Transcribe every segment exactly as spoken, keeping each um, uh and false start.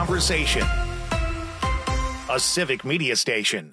conversation. A Civic Media station.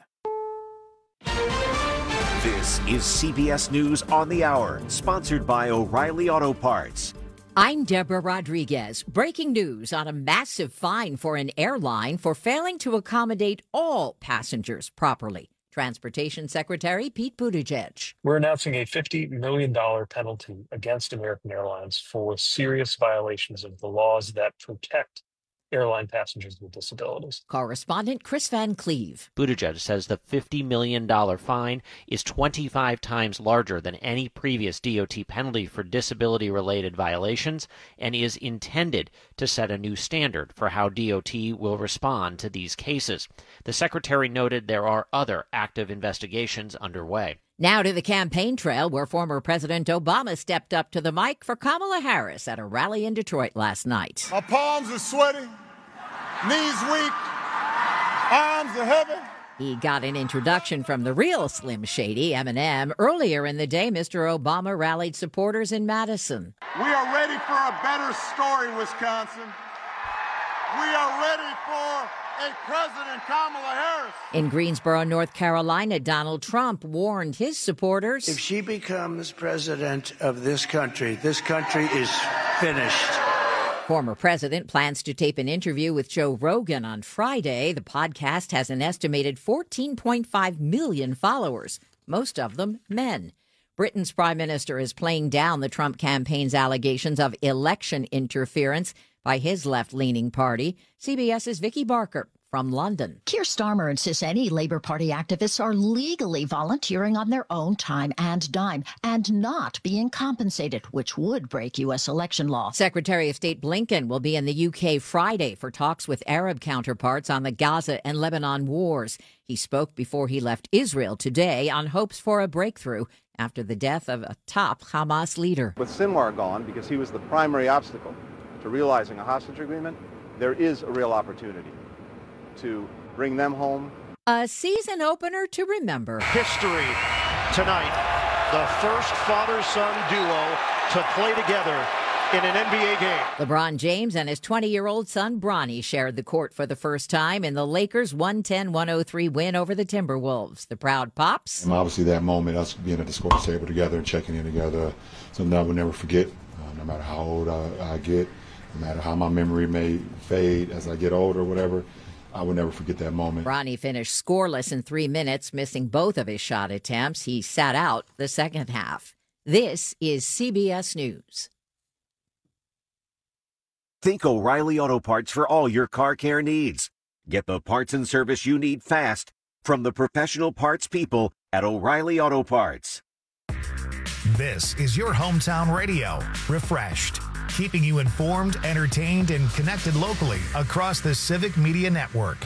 This is C B S News on the Hour, sponsored by O'Reilly Auto Parts. I'm Deborah Rodriguez. Breaking news on a massive fine for an airline for failing to accommodate all passengers properly. Transportation Secretary Pete Buttigieg. We're announcing a fifty million dollars penalty against American Airlines for serious violations of the laws that protect airline passengers with disabilities. Correspondent Chris Van Cleve. Buttigieg says the fifty million dollars fine is twenty-five times larger than any previous D O T penalty for disability-related violations and is intended to set a new standard for how D O T will respond to these cases. The secretary noted there are other active investigations underway. Now to the campaign trail, where former President Obama stepped up to the mic for Kamala Harris at a rally in Detroit last night. My palms are sweaty, knees weak, arms are heavy. He got an introduction from the real Slim Shady, Eminem. Earlier in the day, Mister Obama rallied supporters in Madison. We are ready for a better story, Wisconsin. We are ready for a President Kamala Harris. In Greensboro, North Carolina, Donald Trump warned his supporters. If she becomes president of this country, this country is finished. Former president plans to tape an interview with Joe Rogan on Friday. The podcast has an estimated fourteen point five million followers, most of them men. Britain's prime minister is playing down the Trump campaign's allegations of election interference by his left-leaning party. CBS's Vicky Barker from London. Keir Starmer insists any Labour Party activists are legally volunteering on their own time and dime and not being compensated, which would break U S election law. Secretary of State Blinken will be in the U K Friday for talks with Arab counterparts on the Gaza and Lebanon wars. He spoke before he left Israel today on hopes for a breakthrough after the death of a top Hamas leader. With Sinwar gone, because he was the primary obstacle to realizing a hostage agreement, there is a real opportunity to bring them home. A season opener to remember. History tonight. The first father-son duo to play together in an N B A game. LeBron James and his twenty-year-old son Bronny shared the court for the first time in the Lakers' one ten one oh three win over the Timberwolves. The proud Pops. And obviously that moment, us being at the sports table together and checking in together, something I will never forget, uh, no matter how old I, I get, no matter how my memory may fade as I get older or whatever. I will never forget that moment. Bronny finished scoreless in three minutes, missing both of his shot attempts. He sat out the second half. This is C B S News. Think O'Reilly Auto Parts for all your car care needs. Get the parts and service you need fast from the professional parts people at O'Reilly Auto Parts. This is your hometown radio, refreshed, keeping you informed, entertained, and connected locally across the Civic Media Network.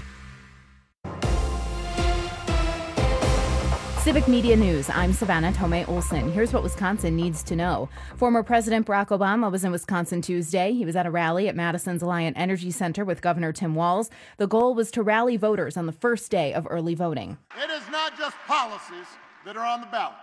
Civic Media News. I'm Savannah Tomei Olson. Here's what Wisconsin needs to know. Former President Barack Obama was in Wisconsin Tuesday. He was at a rally at Madison's Alliant Energy Center with Governor Tim Walz. The goal was to rally voters on the first day of early voting. It is not just policies that are on the ballot.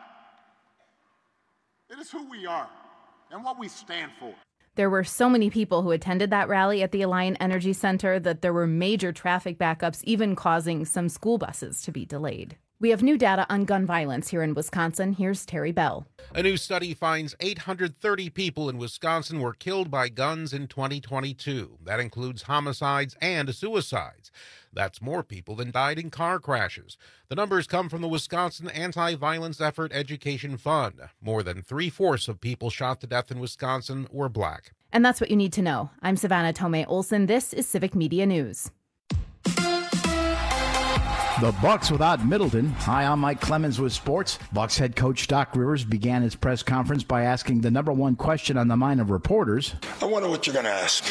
It is who we are and what we stand for. There were so many people who attended that rally at the Alliant Energy Center that there were major traffic backups, even causing some school buses to be delayed. We have new data on gun violence here in Wisconsin. Here's Terry Bell. A new study finds eight hundred thirty people in Wisconsin were killed by guns in twenty twenty-two. That includes homicides and suicides. That's more people than died in car crashes. The numbers come from the Wisconsin Anti-Violence Effort Education Fund. More than three-fourths of people shot to death in Wisconsin were black. And that's what you need to know. I'm Savannah Tomei Olson. This is Civic Media News. The Bucs without Middleton. Hi, I'm Mike Clemens with sports. Bucs head coach Doc Rivers began his press conference by asking the number one question on the mind of reporters. I wonder what you're going to ask.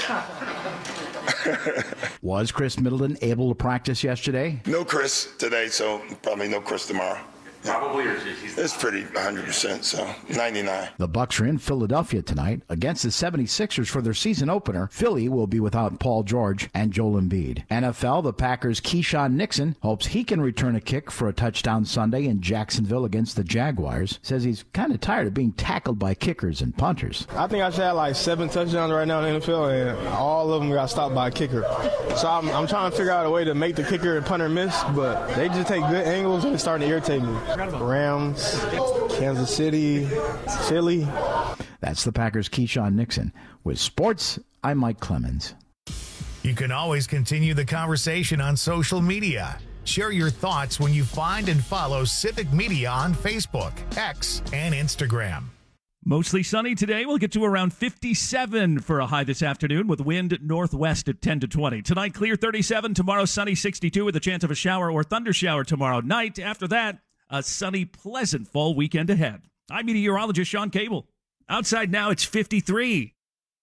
Was Chris Middleton able to practice yesterday? No Chris today, so probably no Chris tomorrow. Probably, or he's it's pretty one hundred percent, so ninety-nine. The Bucs are in Philadelphia tonight against the seventy-sixers for their season opener. Philly will be without Paul George and Joel Embiid. N F L, the Packers' Keyshawn Nixon hopes he can return a kick for a touchdown Sunday in Jacksonville against the Jaguars. Says he's kind of tired of being tackled by kickers and punters. I think I should have like seven touchdowns right now in the N F L, and all of them got stopped by a kicker. So I'm, I'm trying to figure out a way to make the kicker and punter miss, but they just take good angles and it's starting to irritate me. Rams, Kansas City, Philly. That's the Packers' Keyshawn Nixon. With sports, I'm Mike Clemens. You can always continue the conversation on social media. Share your thoughts when you find and follow Civic Media on Facebook, X, and Instagram. Mostly sunny today. We'll get to around fifty-seven for a high this afternoon with wind northwest at ten to twenty. Tonight, clear thirty-seven. Tomorrow, sunny sixty-two with a chance of a shower or thunder shower tomorrow night. After that, a sunny, pleasant fall weekend ahead. I'm meteorologist Sean Cable. Outside now, it's fifty-three.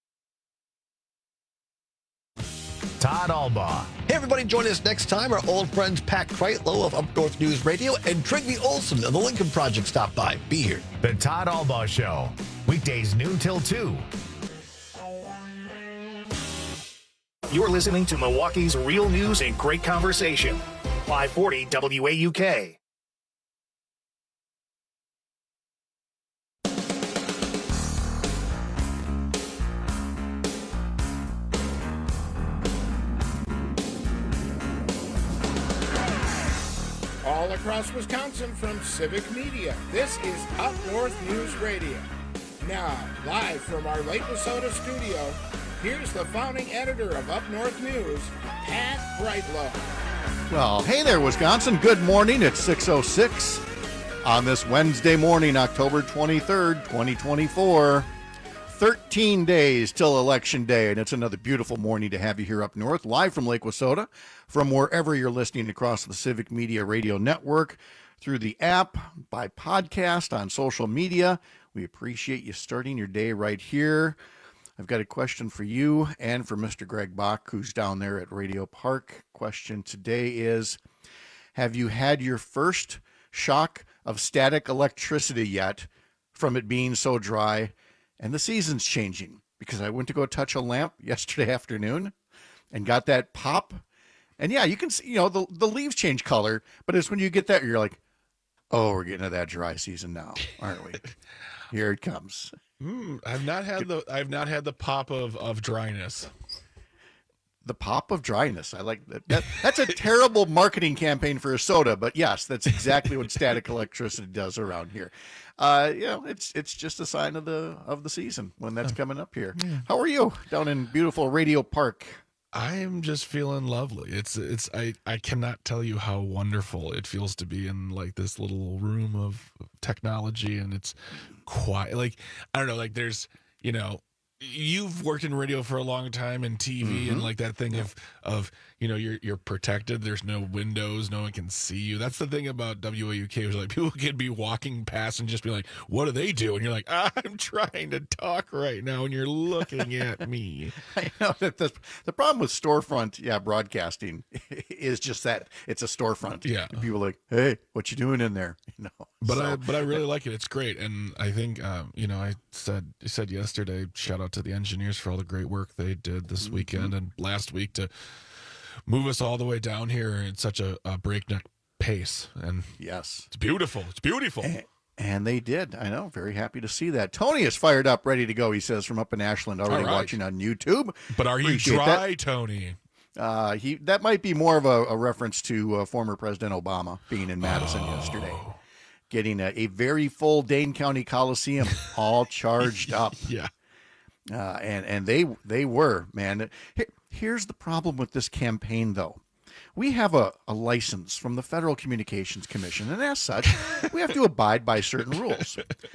Todd Albaugh. Hey, everybody, join us next time. Our old friends Pat Kreitlow of Up North News Radio and Trigby Olson of the Lincoln Project stop by. Be here. The Todd Albaugh Show. Weekdays noon till two. You're listening to Milwaukee's real news and great conversation. five forty W A U K. All across Wisconsin from Civic Media, this is Up North News Radio. Now, live from our Lake Wissota studio, here's the founding editor of Up North News, Pat Kreitlow. Well, hey there, Wisconsin. Good morning. It's six oh six on this Wednesday morning, October twenty-third, twenty twenty-four. thirteen days till Election Day, and it's another beautiful morning to have you here up north, live from Lake Wissota, from wherever you're listening across the Civic Media Radio Network, through the app, by podcast, on social media. We appreciate you starting your day right here. I've got a question for you and for Mister Greg Bach, who's down there at Radio Park. Question today is, have you had your first shock of static electricity yet from it being so dry and the season's changing? Because I went to go touch a lamp yesterday afternoon and got that pop. And yeah, you can see, you know, the, the leaves change color, but it's when you get that, you're like, oh, we're getting to that dry season now, aren't we? Here it comes. Mm, I've not had the I've not had the pop of, of dryness. The pop of dryness. I like that. that. That's a terrible marketing campaign for a soda, but yes, that's exactly what static electricity does around here. Uh, you know, it's it's just a sign of the of the season when that's coming up here. Yeah. How are you down in beautiful Radio Park? I am just feeling lovely. It's it's I, I cannot tell you how wonderful it feels to be in like this little room of technology, and it's quiet. Like, I don't know, like there's, you know, you've worked in radio for a long time and T V, mm-hmm. and like that thing yeah. of of you know, you're you're protected. There's no windows, no one can see you. That's the thing about W A U K, is like people can be walking past and just be like, "What do they do?" And you're like, "I'm trying to talk right now," and you're looking at me. I know that the the problem with storefront, yeah, broadcasting is just that it's a storefront. Yeah, and people are like, "Hey, what you doing in there?" You know. But so. I but I really like it. It's great, and I think um, you know, I said said yesterday, shout out to the engineers for all the great work they did this mm-hmm. weekend and last week to move us all the way down here in such a, a breakneck pace. And yes, it's beautiful. It's beautiful. And, and they did. I know. Very happy to see that. Tony is fired up, ready to go. He says from up in Ashland, already right. watching on YouTube. But are Appreciate you dry, that. Tony? Uh, he that might be more of a, a reference to uh, former President Obama being in Madison oh. yesterday, getting a, a very full Dane County Coliseum all charged up. Yeah. Uh, and and they they were, man. Here, here's the problem with this campaign, though. We have a, a license from the Federal Communications Commission, and as such, we have to abide by certain rules.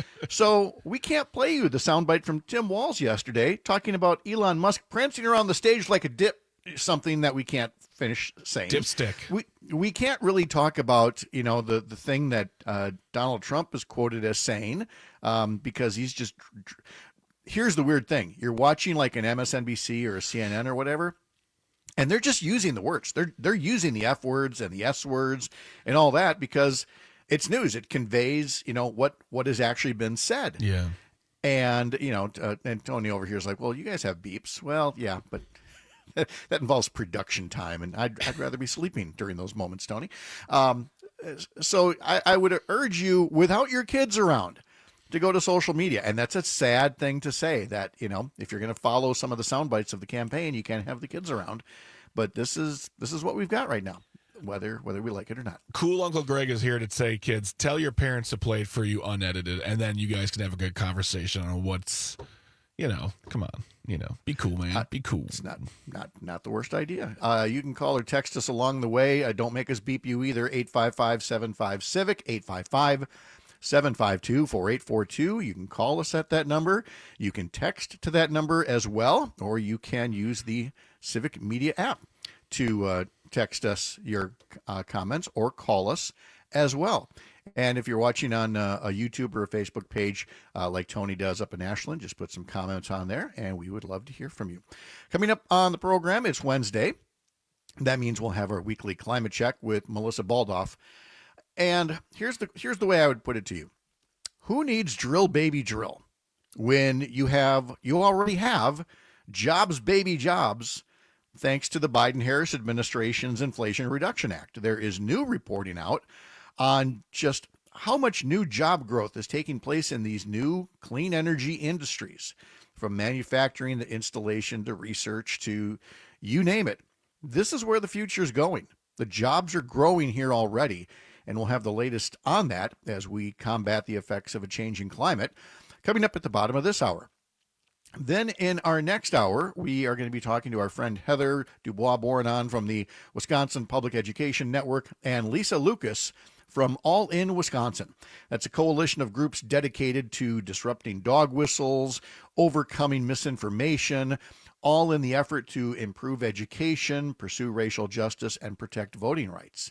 So we can't play you the soundbite from Tim Walz yesterday talking about Elon Musk prancing around the stage like a dip, something that we can't finish saying. Dipstick. We we can't really talk about, you know, the, the thing that uh, Donald Trump is quoted as saying, um, because he's just... Here's the weird thing. You're watching like an M S N B C or a C N N or whatever, and they're just using the words. They're they're using the F words and the S words and all that because it's news. It conveys, you know, what, what has actually been said. Yeah. And, you know, uh, and Tony over here is like, well, you guys have beeps. Well, yeah, but that involves production time, and I'd, I'd rather be sleeping during those moments, Tony. Um, so I, I would urge you, without your kids around, to go to social media. And that's a sad thing to say, that, you know, if you're going to follow some of the sound bites of the campaign, you can't have the kids around. But this is this is what we've got right now, whether whether we like it or not. Cool Uncle Greg is here to say, kids, tell your parents to play it for you unedited, and then you guys can have a good conversation on what's, you know, come on, you know, be cool, man. Be cool. It's not not not the worst idea. Uh, you can call or text us along the way. Uh, don't make us beep you either. eight five five, seven five, civic, eight five five, seven five two, four eight four two. You can call us at that number. You can text to that number as well, or you can use the Civic Media app to uh, text us your uh, comments or call us as well. And if you're watching on uh, a YouTube or a Facebook page, uh, like Tony does up in Ashland, just put some comments on there, and we would love to hear from you. Coming up on the program, it's Wednesday. That means we'll have our weekly climate check with Melissa Baldoff. And here's the here's the way I would put it to you. Who needs drill, baby, drill when you have you already have jobs, baby, jobs, thanks to the Biden-Harris administration's Inflation Reduction Act? There is new reporting out on just how much new job growth is taking place in these new clean energy industries, from manufacturing to installation to research to you name it. This is where the future is going. The jobs are growing here already, and we'll have the latest on that as we combat the effects of a changing climate coming up at the bottom of this hour. Then in our next hour, we are going to be talking to our friend Heather Dubois-Bournon from the Wisconsin Public Education Network and Lisa Lucas from All In Wisconsin. That's a coalition of groups dedicated to disrupting dog whistles, overcoming misinformation, all in the effort to improve education, pursue racial justice, and protect voting rights.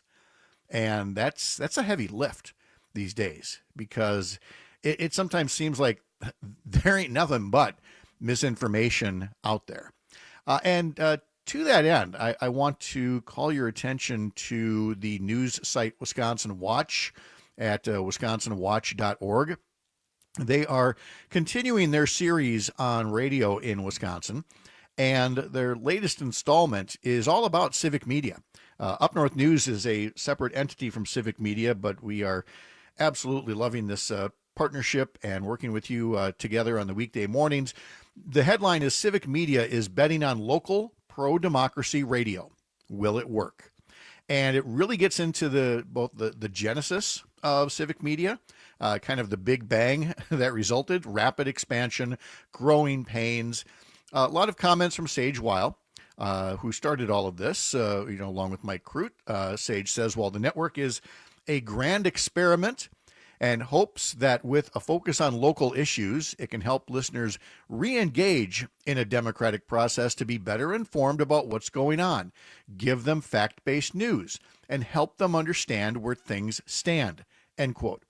And that's that's a heavy lift these days, because it, it sometimes seems like there ain't nothing but misinformation out there. Uh, and uh, to that end, I, I want to call your attention to the news site Wisconsin Watch at uh, wisconsin watch dot org. They are continuing their series on radio in Wisconsin, and their latest installment is all about civic media. Uh, Up North News is a separate entity from Civic Media, but we are absolutely loving this uh, partnership and working with you uh, together on the weekday mornings. The headline is Civic Media is betting on local pro-democracy radio. Will it work? And it really gets into the both the, the genesis of civic media, uh, kind of the big bang that resulted, rapid expansion, growing pains. Uh, a lot of comments from Sage Weil, uh, who started all of this, uh, you know, along with Mike Crute. Uh, Sage says, while the network is a grand experiment and hopes that with a focus on local issues, it can help listeners re-engage in a democratic process to be better informed about what's going on, give them fact-based news, and help them understand where things stand, end quote.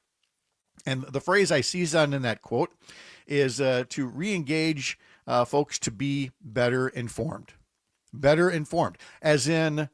And the phrase I seize on in that quote is uh, to re-engage uh, folks to be better informed. Better informed, as in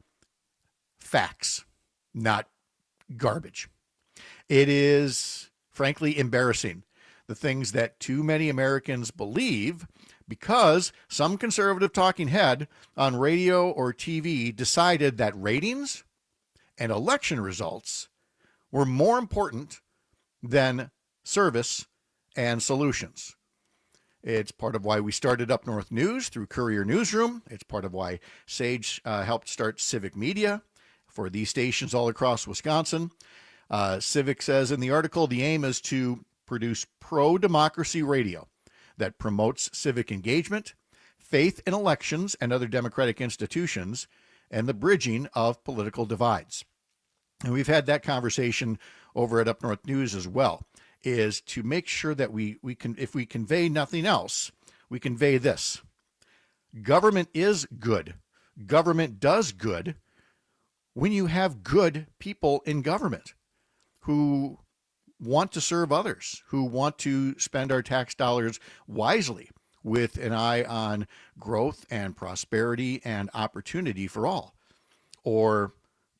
facts, not garbage. It is, frankly, embarrassing, the things that too many Americans believe, because some conservative talking head on radio or T V decided that ratings and election results were more important than service and solutions. It's part of why we started Up North News through Courier Newsroom. It's part of why Sage uh, helped start Civic Media for these stations all across Wisconsin. Uh, Civic says in the article, the aim is to produce pro-democracy radio that promotes civic engagement, faith in elections and other democratic institutions, and the bridging of political divides. And we've had that conversation over at Up North News as well, is to make sure that we, we can, if we convey nothing else, we convey this. Government is good. Government does good when you have good people in government who want to serve others, who want to spend our tax dollars wisely with an eye on growth and prosperity and opportunity for all. Or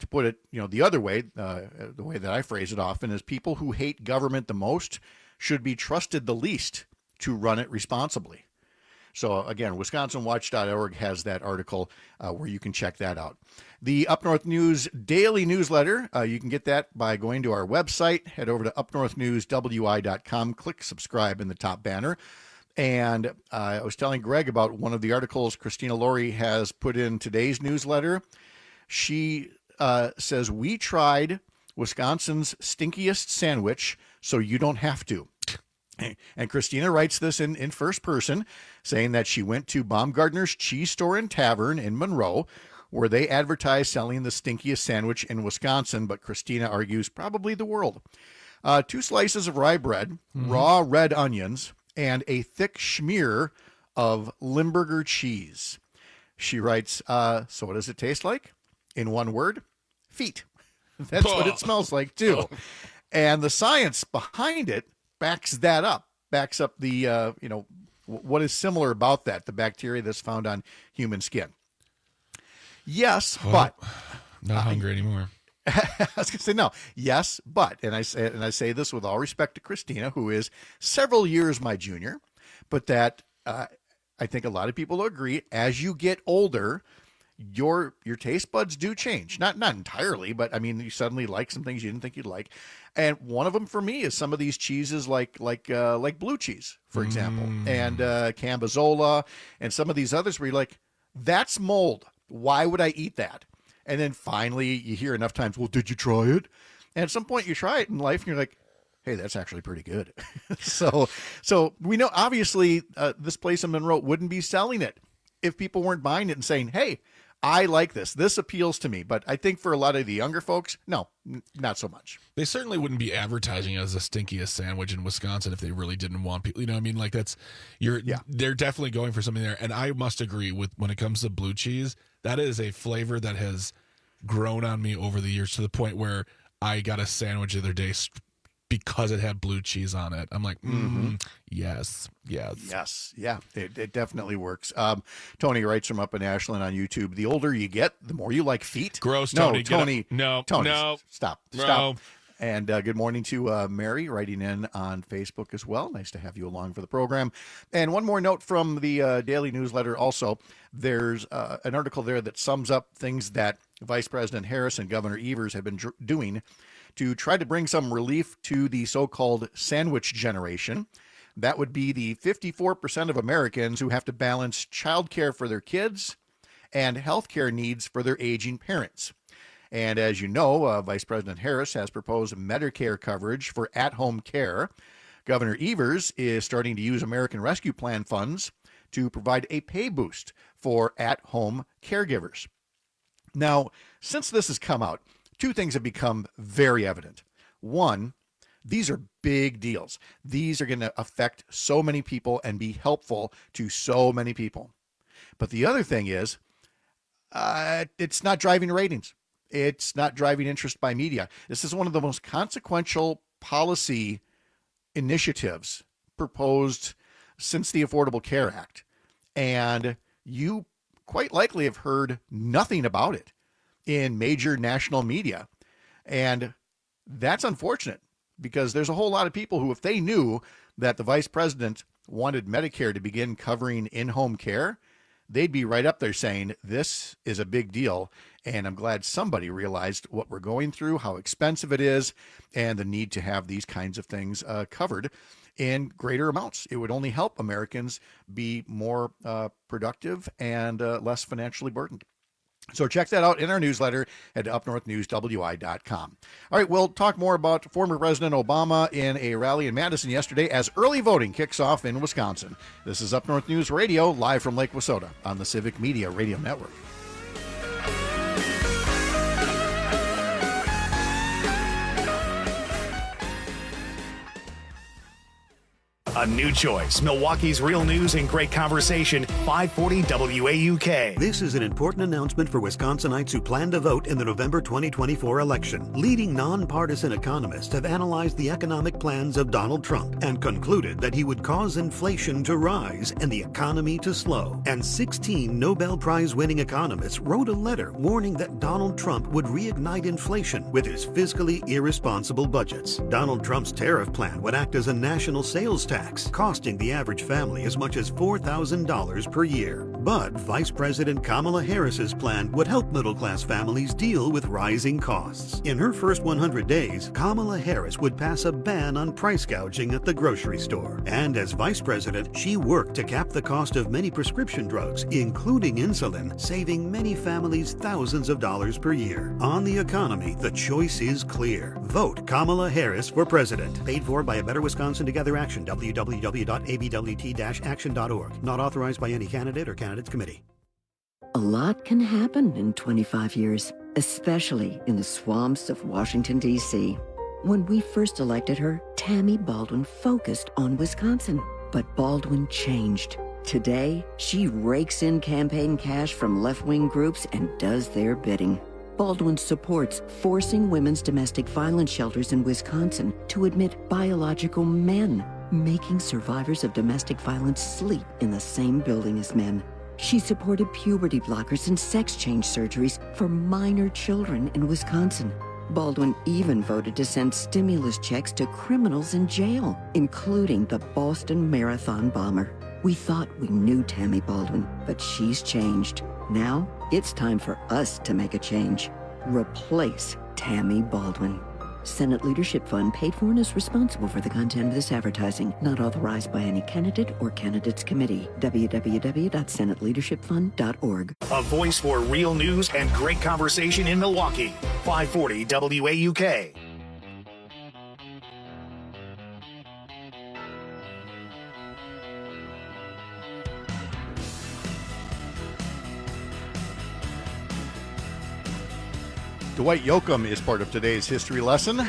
to put it, you know, the other way, uh, the way that I phrase it often is people who hate government the most should be trusted the least to run it responsibly. So again, Wisconsin Watch dot org has that article uh, where you can check that out. The Up North News daily newsletter, uh, you can get that by going to our website. Head over to up north news w i dot com, click subscribe in the top banner. And uh, I was telling Greg about one of the articles Christina Laurie has put in today's newsletter. She uh, says, we tried Wisconsin's stinkiest sandwich, so you don't have to. And Christina writes this in, in first person, saying that she went to Baumgartner's Cheese Store and Tavern in Monroe, where they advertise selling the stinkiest sandwich in Wisconsin, but Christina argues probably the world. Uh, two slices of rye bread, mm-hmm. raw red onions, and a thick schmear of Limburger cheese. She writes, uh, so what does it taste like? In one word, feet. That's oh. what it smells like, too. Oh. And the science behind it backs that up, backs up the, uh, you know, w- what is similar about that, the bacteria that's found on human skin. Yes, oh, but. Not uh, hungry anymore. I was going to say no. Yes, but, and I say, and I say this with all respect to Christina, who is several years my junior, but that uh, I think a lot of people agree, as you get older, your your taste buds do change. Not not entirely, but I mean, you suddenly like some things you didn't think you'd like. And one of them for me is some of these cheeses like like uh, like blue cheese, for example, mm. and uh, Cambozola, and some of these others where you're like, that's mold. Why would I eat that? And then finally you hear enough times, well, did you try it? And at some point you try it in life and you're like, hey, that's actually pretty good. so so we know, obviously, uh, this place in Monroe wouldn't be selling it if people weren't buying it and saying, hey, I like this. This appeals to me. But I think for a lot of the younger folks, no, n- not so much. They certainly wouldn't be advertising as the stinkiest sandwich in Wisconsin if they really didn't want people. You know what I mean? Like that's, you're, yeah. they're definitely going for something there. And I must agree with when it comes to blue cheese, that is a flavor that has grown on me over the years to the point where I got a sandwich the other day because it had blue cheese on it. I'm like, mm, mm-hmm. yes, yes. Yes, yeah, it, it definitely works. Um, Tony writes from up in Ashland on YouTube, the older you get, the more you like feet. Gross, Tony. No, Tony. No, Tony, no. Stop, no. stop. And uh, good morning to uh, Mary writing in on Facebook as well. Nice to have you along for the program. And one more note from the uh, daily newsletter also. There's uh, an article there that sums up things that Vice President Harris and Governor Evers have been dr- doing to try to bring some relief to the so-called sandwich generation. That would be the fifty-four percent of Americans who have to balance childcare for their kids and health care needs for their aging parents. And as you know, uh, Vice President Harris has proposed Medicare coverage for at-home care. Governor Evers is starting to use American Rescue Plan funds to provide a pay boost for at-home caregivers. Now, since this has come out, two things have become very evident. One, these are big deals. These are going to affect so many people and be helpful to so many people. But the other thing is, uh, it's not driving ratings. It's not driving interest by media. This is one of the most consequential policy initiatives proposed since the Affordable Care Act. And you quite likely have heard nothing about it in major national media. And that's unfortunate because there's a whole lot of people who, if they knew that the vice president wanted Medicare to begin covering in-home care, they'd be right up there saying, this is a big deal. And I'm glad somebody realized what we're going through, how expensive it is, and the need to have these kinds of things uh, covered in greater amounts. It would only help Americans be more uh, productive and uh, less financially burdened. So check that out in our newsletter at up north news w i dot com. All right, we'll talk more about former President Obama in a rally in Madison yesterday as early voting kicks off in Wisconsin. This is Up North News Radio, live from Lake Wissota on the Civic Media Radio Network. A new choice. Milwaukee's real news and great conversation. five forty W A U K. This is an important announcement for Wisconsinites who plan to vote in the November twenty twenty-four election. Leading nonpartisan economists have analyzed the economic plans of Donald Trump and concluded that he would cause inflation to rise and the economy to slow. And sixteen Nobel Prize-winning economists wrote a letter warning that Donald Trump would reignite inflation with his fiscally irresponsible budgets. Donald Trump's tariff plan would act as a national sales tax, costing the average family as much as four thousand dollars per year. But Vice President Kamala Harris's plan would help middle-class families deal with rising costs. In her first one hundred days, Kamala Harris would pass a ban on price gouging at the grocery store. And as Vice President, she worked to cap the cost of many prescription drugs, including insulin, saving many families thousands of dollars per year. On the economy, the choice is clear. Vote Kamala Harris for president. Paid for by A Better Wisconsin Together Action. w w w dot a b w t dash action dot org. Not authorized by any candidate or candidates committee. A lot can happen in twenty-five years, especially in the swamps of Washington, D C When we first elected her, Tammy Baldwin focused on Wisconsin. But Baldwin changed. Today, she rakes in campaign cash from left-wing groups and does their bidding. Baldwin supports forcing women's domestic violence shelters in Wisconsin to admit biological men, making survivors of domestic violence sleep in the same building as men. She supported puberty blockers and sex change surgeries for minor children in Wisconsin. Baldwin even voted to send stimulus checks to criminals in jail, including the Boston Marathon bomber. We thought we knew Tammy Baldwin, but she's changed. Now, it's time for us to make a change. Replace Tammy Baldwin. Senate Leadership Fund paid for and is responsible for the content of this advertising, not authorized by any candidate or candidates committee. w w w dot senate leadership fund dot org. A voice for real news and great conversation in Milwaukee. five forty W A U K. Dwight Yoakam is part of today's history lesson,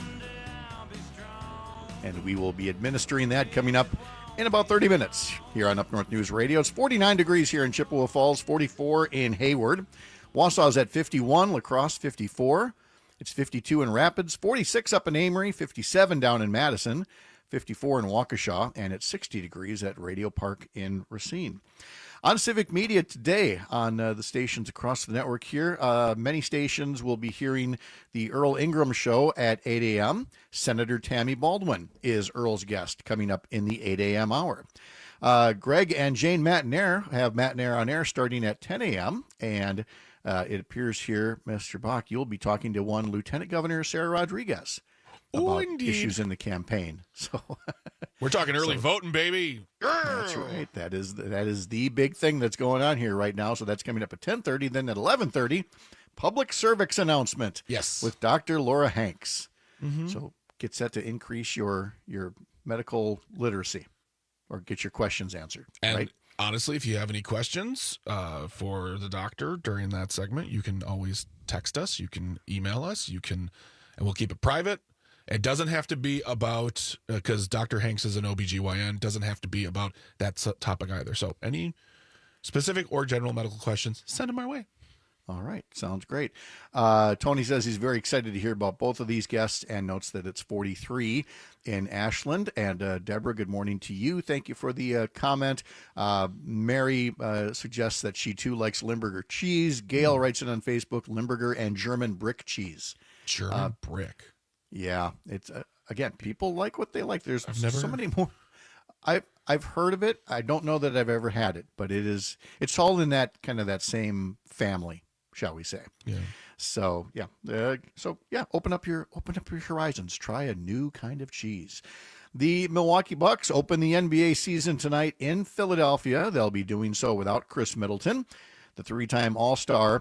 and we will be administering that coming up in about thirty minutes here on Up North News Radio. It's forty-nine degrees here in Chippewa Falls, forty-four in Hayward. Wausau's at fifty-one, La Crosse fifty-four. It's fifty-two in Rapids, forty-six up in Amory, fifty-seven down in Madison, fifty-four in Waukesha, and it's sixty degrees at Radio Park in Racine. On Civic Media today, on uh, the stations across the network here, uh, many stations will be hearing the Earl Ingram Show at eight a.m. Senator Tammy Baldwin is Earl's guest coming up in the eight a.m. hour. Uh, Greg and Jane Matinaire have Matinaire on air starting at ten a.m. And uh, it appears here, Mister Bach, you'll be talking to one Lieutenant Governor Sarah Rodriguez about oh, issues in the campaign. So we're talking early so, voting, baby. That's right. That is that is the big thing that's going on here right now. So that's coming up at ten thirty. Then at eleven thirty, public cervix announcement. Yes, with Doctor Laura Hanks. Mm-hmm. So get set to increase your your medical literacy, or get your questions answered. And right. Honestly, if you have any questions uh, for the doctor during that segment, you can always text us. You can email us. You can, and we'll keep it private. It doesn't have to be about, because uh, Doctor Hanks is an O B G Y N, doesn't have to be about that topic either. So any specific or general medical questions, send them our way. All right. Sounds great. Uh, Tony says he's very excited to hear about both of these guests and notes that it's forty-three in Ashland. And uh, Deborah, good morning to you. Thank you for the uh, comment. Uh, Mary uh, suggests that she too likes Limburger cheese. Gail mm. writes it on Facebook, Limburger and German brick cheese. German uh, brick. Yeah, it's uh, again, people like what they like. There's I've never... so many more. I've I've heard of it. I don't know that I've ever had it, but it is it's all in that kind of that same family, shall we say? Yeah. So yeah, uh, so yeah, open up your open up your horizons. Try a new kind of cheese. The Milwaukee Bucks open the N B A season tonight in Philadelphia. They'll be doing so without Chris Middleton, the three-time All-Star.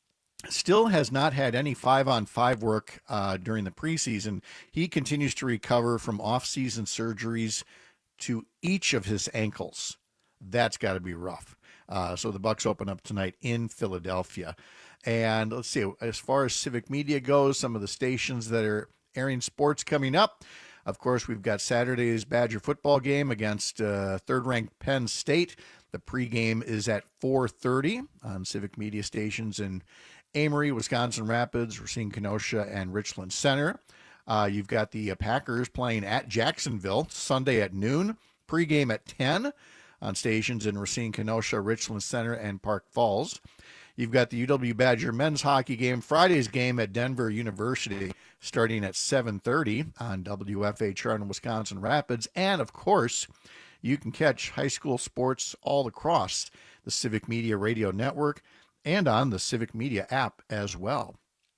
Still has not had any five-on-five work uh, during the preseason. He continues to recover from off-season surgeries to each of his ankles. That's got to be rough. Uh, so the Bucks open up tonight in Philadelphia. And let's see, as far as Civic Media goes, some of the stations that are airing sports coming up. Of course, we've got Saturday's Badger football game against uh, third-ranked Penn State. The pregame is at four thirty on Civic Media stations in Amory, Wisconsin Rapids, Racine, Kenosha, and Richland Center. Uh, you've got the uh, Packers playing at Jacksonville Sunday at noon. Pregame at ten on stations in Racine, Kenosha, Richland Center, and Park Falls. You've got the U W Badger men's hockey game, Friday's game at Denver University, starting at seven thirty on W F H R in Wisconsin Rapids. And, of course, you can catch high school sports all across the Civic Media Radio Network and on the Civic Media app as well.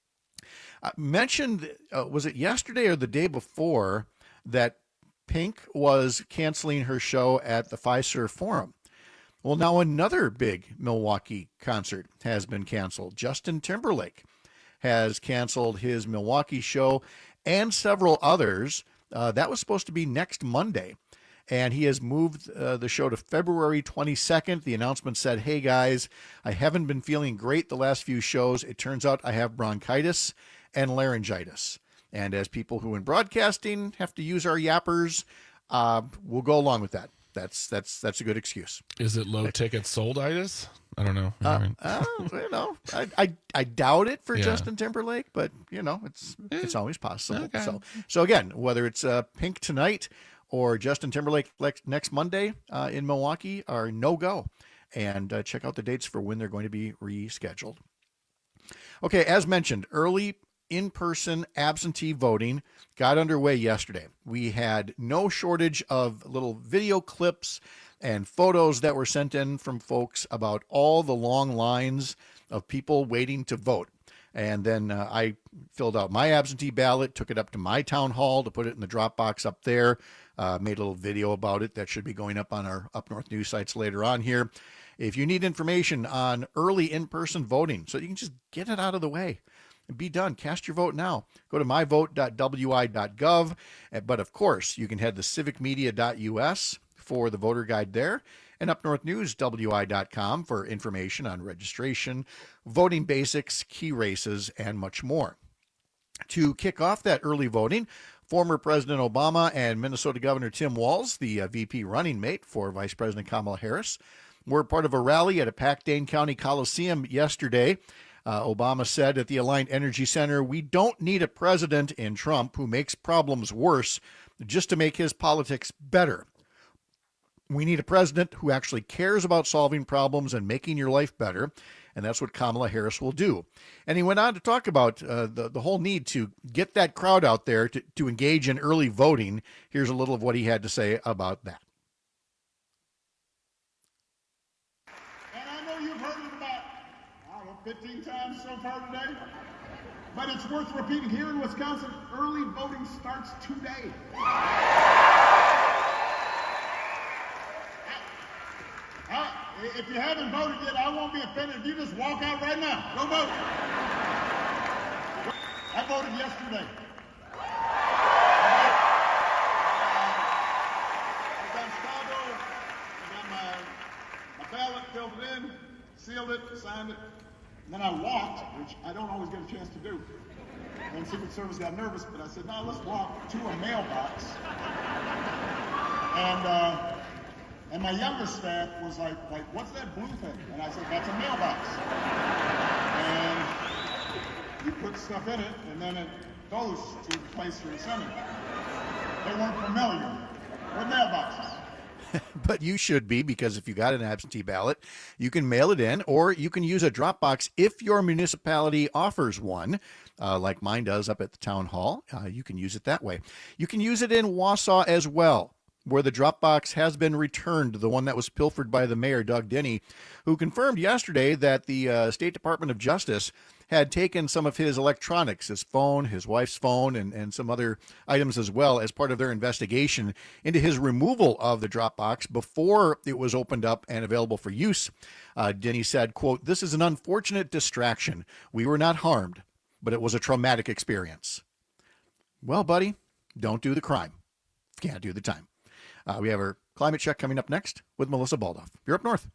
I mentioned, uh, was it yesterday or the day before, that Pink was canceling her show at the Fiserv Forum? Well, now another big Milwaukee concert has been canceled. Justin Timberlake has canceled his Milwaukee show and several others. Uh, that was supposed to be next Monday, and he has moved uh, the show to February twenty-second. The announcement said, hey, guys, I haven't been feeling great the last few shows. It turns out I have bronchitis and laryngitis. And as people who in broadcasting have to use our yappers, uh, we'll go along with that. That's that's that's a good excuse. Is it low ticket solditis? I don't know. Uh, uh, you know, I, I I doubt it for Yeah. Justin Timberlake, but you know, it's it's always possible. Okay. So so again, whether it's uh, Pink tonight or Justin Timberlake lex- next Monday uh, in Milwaukee are no go, and uh, check out the dates for when they're going to be rescheduled. Okay, as mentioned, early in-person absentee voting got underway yesterday. We had no shortage of little video clips and photos that were sent in from folks about all the long lines of people waiting to vote. And then uh, I filled out my absentee ballot, took it up to my town hall to put it in the drop box up there, uh, made a little video about it that should be going up on our Up North news sites later on here. If you need information on early in-person voting, so you can just get it out of the way, be done. Cast your vote now. Go to my vote dot w i dot gov. But of course, you can head to civic media dot u s for the voter guide there, and up north news w i dot com for information on registration, voting basics, key races, and much more. To kick off that early voting, former President Obama and Minnesota Governor Tim Walz, the uh, V P running mate for Vice President Kamala Harris, were part of a rally at a packed Dane County Coliseum yesterday. Uh, Obama said at the Alliant Energy Center, we don't need a president in Trump who makes problems worse just to make his politics better. We need a president who actually cares about solving problems and making your life better, and that's what Kamala Harris will do. And he went on to talk about uh, the, the whole need to get that crowd out there to, to engage in early voting. Here's a little of what he had to say about that. fifteen times so far today, but it's worth repeating. Here in Wisconsin, early voting starts today. I, I, if you haven't voted yet, I won't be offended if you just walk out right now. Go vote. I voted yesterday. I was on Chicago. I got my, my ballot, filled it in, sealed it, signed it. And then I walked, which I don't always get a chance to do. And Secret Service got nervous, but I said, no, let's walk to a mailbox. And uh, and my younger staff was like, like, what's that blue thing? And I said, that's a mailbox. And you put stuff in it, and then it goes to the place you're sending it. They weren't familiar with mailboxes. But you should be, because if you got an absentee ballot, you can mail it in, or you can use a drop box if your municipality offers one, uh, like mine does up at the town hall. Uh, you can use it that way. You can use it in Wausau as well, where the drop box has been returned, the one that was pilfered by the mayor, Doug Denny, who confirmed yesterday that the uh, State Department of Justice had taken some of his electronics, his phone, his wife's phone, and, and some other items as well as part of their investigation into his removal of the drop box before it was opened up and available for use. Uh, Denny said, quote, this is an unfortunate distraction. We were not harmed, but it was a traumatic experience. Well, buddy, don't do the crime. Can't do the time. Uh, we have our climate check coming up next with Melissa Baldoff. You're up north.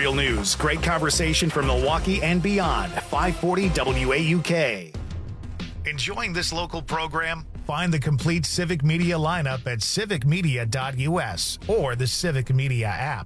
Real news, great conversation from Milwaukee and beyond. five forty W A U K. Enjoying this local program? Find the complete Civic Media lineup at civic media dot U S or the Civic Media app.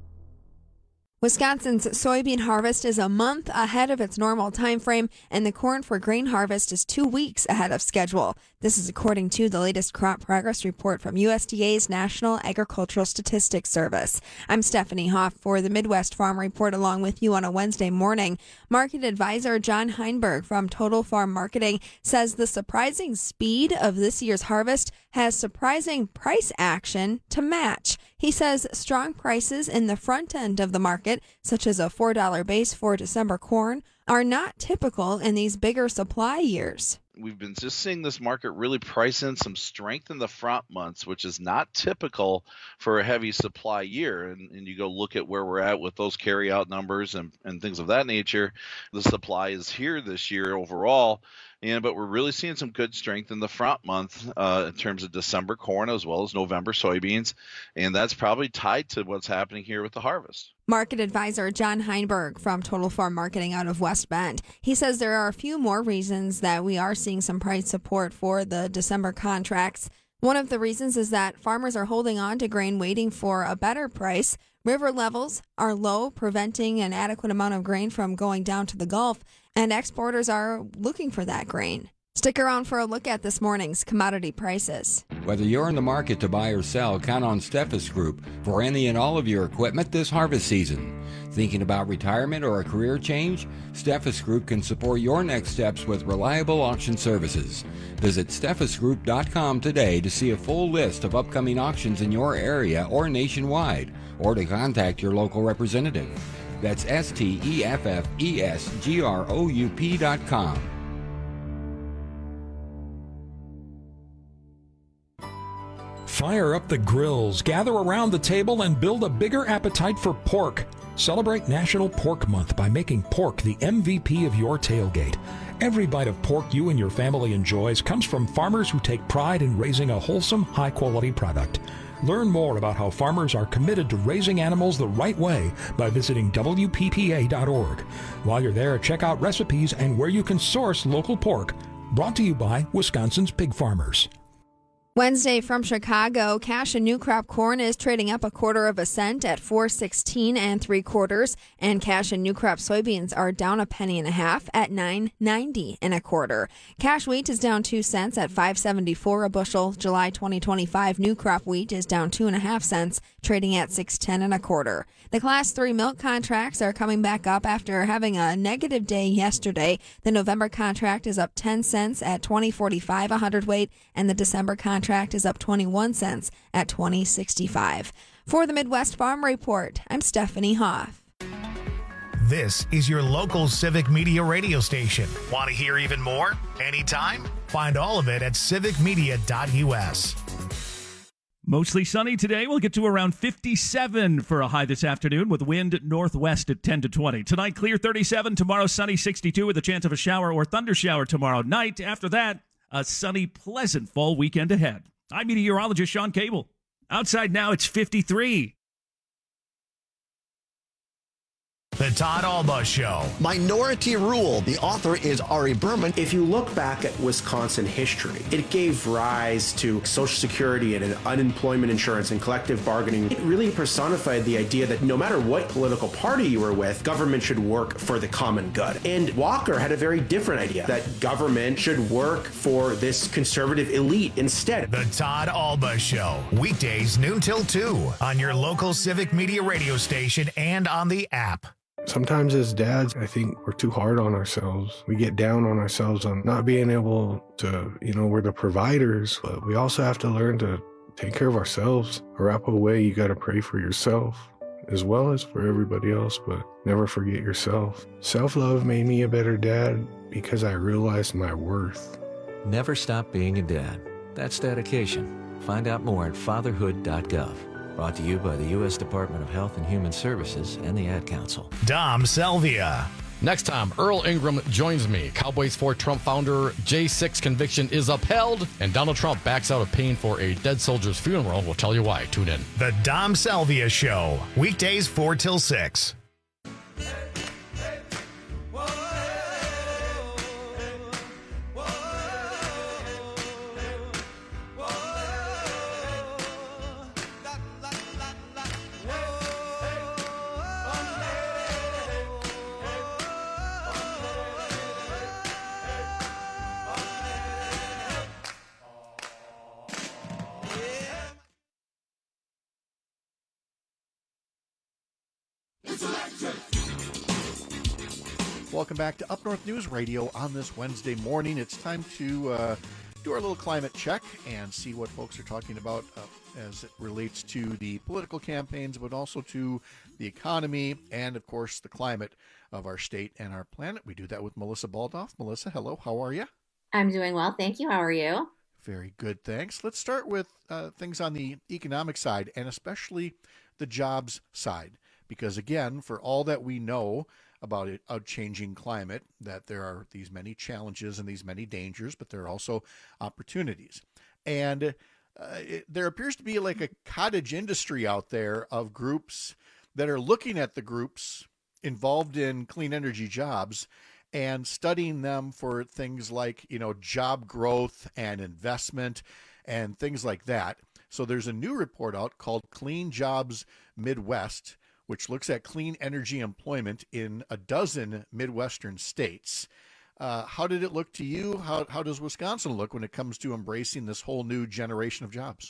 Wisconsin's soybean harvest is a month ahead of its normal time frame, and the corn for grain harvest is two weeks ahead of schedule. This is according to the latest crop progress report from U S D A's National Agricultural Statistics Service. I'm Stephanie Hoff for the Midwest Farm Report, along with you on a Wednesday morning. Market advisor John Heinberg from Total Farm Marketing says the surprising speed of this year's harvest has surprising price action to match. He says strong prices in the front end of the market, such as a four dollar base for December corn, are not typical in these bigger supply years. We've been just seeing this market really price in some strength in the front months, which is not typical for a heavy supply year. And, and you go look at where we're at with those carry-out numbers and, and things of that nature. The supply is here this year overall. And but we're really seeing some good strength in the front month uh, in terms of December corn as well as November soybeans, and that's probably tied to what's happening here with the harvest. Market advisor John Heinberg from Total Farm Marketing out of West Bend. He says there are a few more reasons that we are seeing some price support for the December contracts. One of the reasons is that farmers are holding on to grain waiting for a better price. River levels are low, preventing an adequate amount of grain from going down to the Gulf, and exporters are looking for that grain. Stick around for a look at this morning's commodity prices. Whether you're in the market to buy or sell, count on Steffes Group for any and all of your equipment this harvest season. Thinking about retirement or a career change? Steffes Group can support your next steps with reliable auction services. Visit steffes group dot com today to see a full list of upcoming auctions in your area or nationwide, or to contact your local representative. That's S T E F F E S G R O U P dot com. Fire up the grills, gather around the table, and build a bigger appetite for pork. Celebrate National Pork Month by making pork the M V P of your tailgate. Every bite of pork you and your family enjoys comes from farmers who take pride in raising a wholesome, high-quality product. Learn more about how farmers are committed to raising animals the right way by visiting W P P A dot org. While you're there, check out recipes and where you can source local pork. Brought to you by Wisconsin's Pig Farmers. Wednesday from Chicago, cash and new crop corn is trading up a quarter of a cent at four sixteen and three quarters, and cash and new crop soybeans are down a penny and a half at nine ninety and a quarter. Cash wheat is down two cents at five seventy-four a bushel. July twenty twenty-five new crop wheat is down two and a half cents, trading at six ten and a quarter. The class three milk contracts are coming back up after having a negative day yesterday. The November contract is up ten cents at twenty forty-five a hundredweight, and the December contract is up twenty-one cents at twenty sixty-five. For the Midwest Farm Report, I'm Stephanie Hoff. This is your local Civic Media radio station. Want to hear even more? Anytime? Find all of it at civic media dot U S. Mostly sunny today. We'll get to around fifty-seven for a high this afternoon with wind northwest at ten to twenty. Tonight, clear thirty-seven. Tomorrow, sunny sixty-two with a chance of a shower or thunder shower tomorrow night. After that, a sunny, pleasant fall weekend ahead. I'm meteorologist Sean Cable. Outside now, it's fifty-three. The Todd Alba Show. Minority Rule. The author is Ari Berman. If you look back at Wisconsin history, it gave rise to Social Security and unemployment insurance and collective bargaining. It really personified the idea that no matter what political party you were with, government should work for the common good. And Walker had a very different idea, that government should work for this conservative elite instead. The Todd Alba Show. Weekdays noon till two on your local Civic Media radio station and on the app. Sometimes as dads, I think we're too hard on ourselves. We get down on ourselves on not being able to, you know, we're the providers, but we also have to learn to take care of ourselves. Arapaho way, you got to pray for yourself as well as for everybody else, but never forget yourself. Self-love made me a better dad because I realized my worth. Never stop being a dad. That's dedication. Find out more at fatherhood dot gov. Brought to you by the U S Department of Health and Human Services and the Ad Council. Dom Selvia. Next time, Earl Ingram joins me. Cowboys for Trump founder J six conviction is upheld, and Donald Trump backs out of paying for a dead soldier's funeral. We'll tell you why. Tune in. The Dom Selvia Show. Weekdays four till six. welcome back to Up North News Radio on this Wednesday morning. It's time to uh, do our little climate check and see what folks are talking about uh, as it relates to the political campaigns, but also to the economy and, of course, the climate of our state and our planet. We do that with Melissa Baldoff. Melissa, hello. How are you? I'm doing well. Thank you. How are you? Very good. Thanks. Let's start with uh, things on the economic side and especially the jobs side. Because, again, for all that we know about it, a changing climate, that there are these many challenges and these many dangers, but there are also opportunities. And uh, it, there appears to be like a cottage industry out there of groups that are looking at the groups involved in clean energy jobs and studying them for things like, you know, job growth and investment and things like that. So there's a new report out called Clean Jobs Midwest, which looks at clean energy employment in a dozen Midwestern states. Uh, how did it look to you? How, how does Wisconsin look when it comes to embracing this whole new generation of jobs?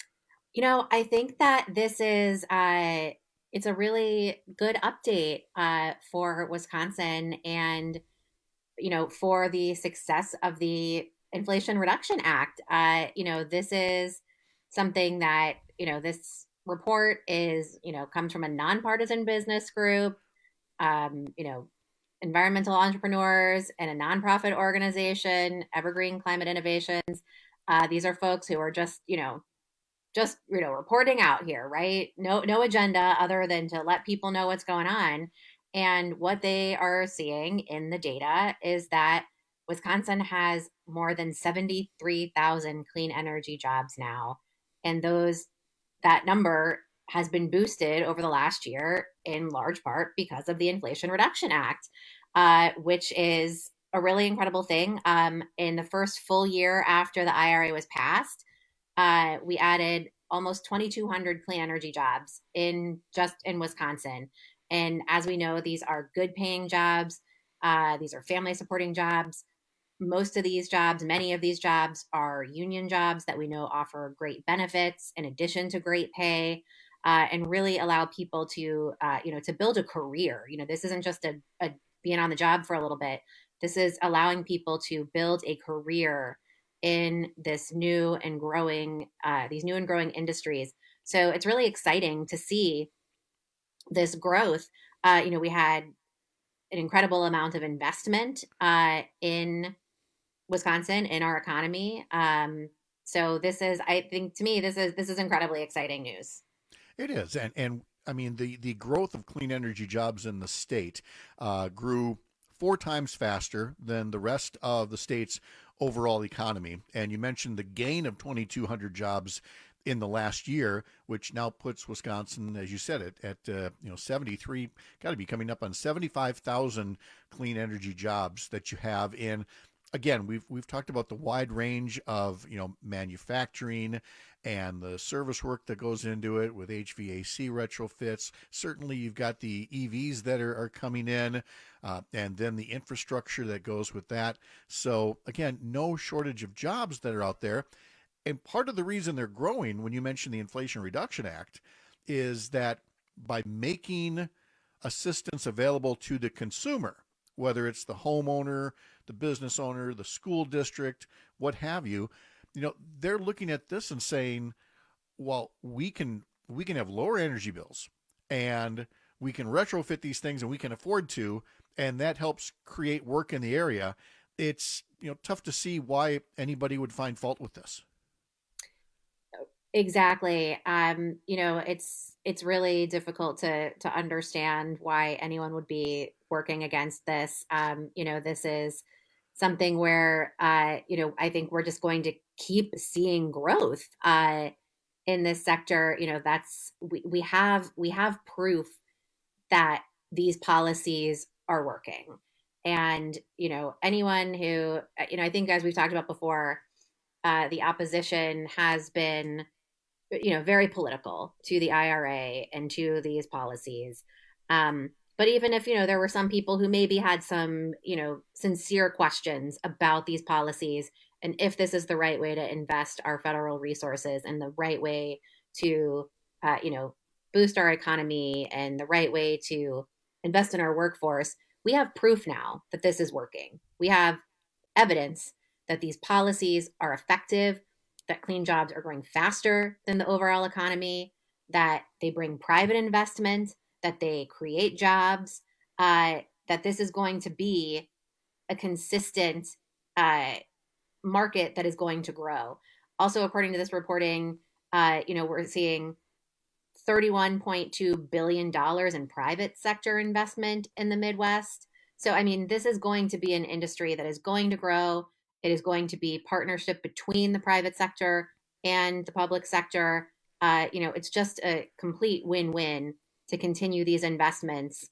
You know, I think that this is, uh, it's a really good update uh, for Wisconsin and, you know, for the success of the Inflation Reduction Act. Uh, you know, this is something that, you know, this report is, you know, comes from a nonpartisan business group, um, you know, environmental entrepreneurs and a nonprofit organization, Evergreen Climate Innovations. Uh, these are folks who are just, you know, just, you know, reporting out here, right? No, no agenda other than to let people know what's going on. And what they are seeing in the data is that Wisconsin has more than seventy-three thousand clean energy jobs now. And those that number has been boosted over the last year in large part because of the Inflation Reduction Act, uh, which is a really incredible thing. Um, in the first full year after the I R A was passed, uh, we added almost twenty-two hundred clean energy jobs in just in Wisconsin. And as we know, these are good paying jobs. Uh, these are family supporting jobs. Most of these jobs, many of these jobs are union jobs that we know offer great benefits in addition to great pay, uh, and really allow people to, uh, you know, to build a career. You know, this isn't just a, a being on the job for a little bit. This is allowing people to build a career in this new and growing, uh, these new and growing industries. So it's really exciting to see this growth. Uh, you know, we had an incredible amount of investment uh, in Wisconsin in our economy. Um, so this is, I think, to me, this is this is incredibly exciting news. It is, and and I mean the the growth of clean energy jobs in the state uh, grew four times faster than the rest of the state's overall economy. And you mentioned the gain of twenty-two hundred jobs in the last year, which now puts Wisconsin, as you said it, at uh, you know seventy-three, got to be coming up on seventy-five thousand clean energy jobs that you have in. Again, we've we've talked about the wide range of you know manufacturing and the service work that goes into it with H V A C retrofits. Certainly, you've got the E Vs that are, are coming in, uh, and then the infrastructure that goes with that. So again, no shortage of jobs that are out there. And part of the reason they're growing, when you mention the Inflation Reduction Act, is that by making assistance available to the consumer, whether it's the homeowner, the business owner, the school district, what have you, you know, they're looking at this and saying, well, we can we can have lower energy bills and we can retrofit these things and we can afford to, and that helps create work in the area. It's, you know, tough to see why anybody would find fault with this. Exactly. Um, you know, it's it's really difficult to to understand why anyone would be working against this. Um, you know, this is something where, uh, you know, I think we're just going to keep seeing growth uh, in this sector. You know, that's we, we have we have proof that these policies are working. And, you know, anyone who, you know, I think as we've talked about before, uh, the opposition has been, you know, very political to the I R A and to these policies. Um, but even if, you know, there were some people who maybe had some, you know, sincere questions about these policies and if this is the right way to invest our federal resources and the right way to, uh, you know, boost our economy and the right way to invest in our workforce, we have proof now that this is working. We have evidence that these policies are effective, that clean jobs are growing faster than the overall economy, that they bring private investment, that they create jobs, uh, that this is going to be a consistent uh, market that is going to grow. Also, according to this reporting, uh, you know, we're seeing thirty-one point two billion dollars in private sector investment in the Midwest. So, I mean, this is going to be an industry that is going to grow. It is going to be partnership between the private sector and the public sector. Uh, you know, it's just a complete win-win to continue these investments